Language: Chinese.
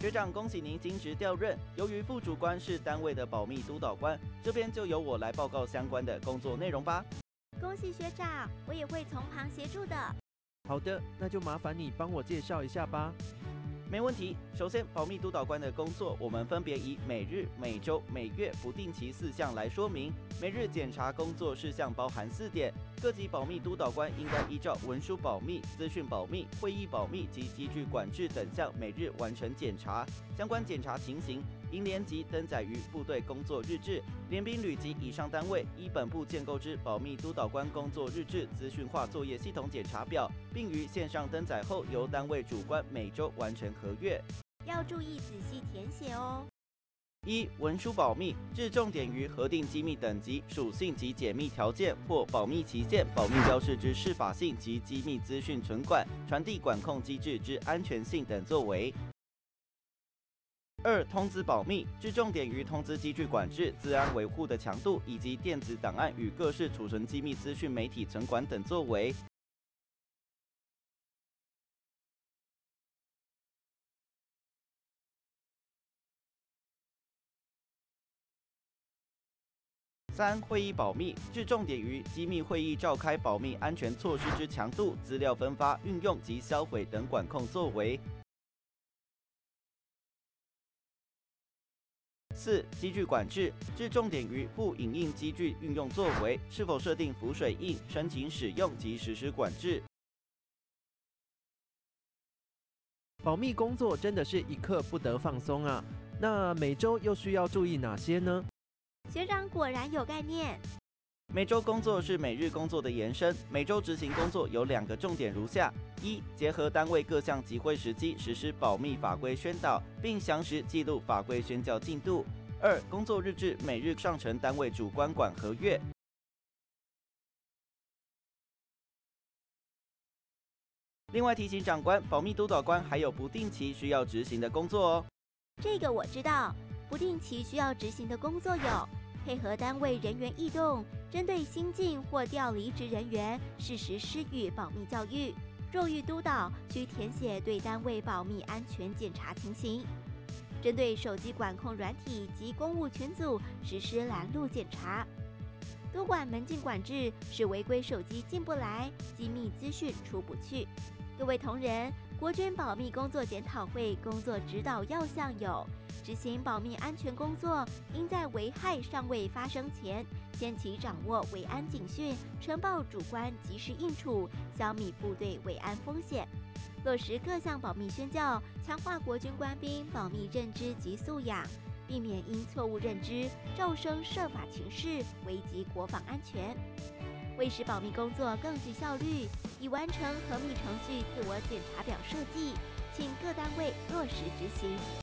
学长，恭喜您金职调任。由于副主官是单位的保密督导官，这边就由我来报告相关的工作内容吧。 恭喜学长，我也会从旁协助的。 好的，那就麻烦你帮我介绍一下吧。 没问题。首先，保密督导官的工作，我们分别以每日、每周、每月不定期4项来说明。每日检查工作事项包含4点，各级保密督导官应该依照文书保密、资讯保密、会议保密及机具管制等项，每日完成检查。相关检查情形，应连级登载于部队工作日志。联兵旅级以上单位依本部建构之保密督导官工作日志资讯化作业系统检查表，并于线上登载后，由单位主官每周完成核阅。 要注意仔细填写哦。 1. 文书保密，置重点于核定机密等级、属性及解密条件或保密期限、保密标示之适法性及机密资讯存管、传递管控机制之安全性等作为。2. 通资保密，置重点于通资机具管制、资安维护的强度，以及电子档案与各式储存机密资讯媒体存管等作为。3. 会议保密，置重点于机密会议召开保密安全措施之强度、资料分发、运用及销毁等管控作为。4. 机具管制，置重点于不影印机具运用作为，是否设定浮水印、申请使用及实施管制。 保密工作真的是一刻不得放松啊！那每周又需要注意哪些呢？ 学长果然有概念。 每周工作是每日工作的延伸，每周执行工作有2个重点如下：1. 结合单位各项集会时机实施保密法规宣导，并详实记录法规宣教进度。2. 工作日志每日上呈单位主官管核阅。另外提醒长官，保密督导官还有不定期需要执行的工作哦。 这个我知道，不定期需要执行的工作有：配合单位人员异动，针对新进或调离职人员，适时施予保密教育。若遇督导，需填写对单位保密安全检查情形。针对手机管控软体及公务群组实施拦路检查。督管门禁管制，使违规手机进不来，机密资讯出不去。各位同仁，国军保密工作检讨会工作指导要项有：执行保密安全工作，应在危害尚未发生前，先期掌握维安警讯，呈报主官及时应处，消弭部队维安风险。落实各项保密宣教，强化国军官兵保密认知及素养，避免因错误认知骤生涉法情事，危及国防安全。为使保密工作更具效率，已完成核密程序自我检查表设计，请各单位落实执行。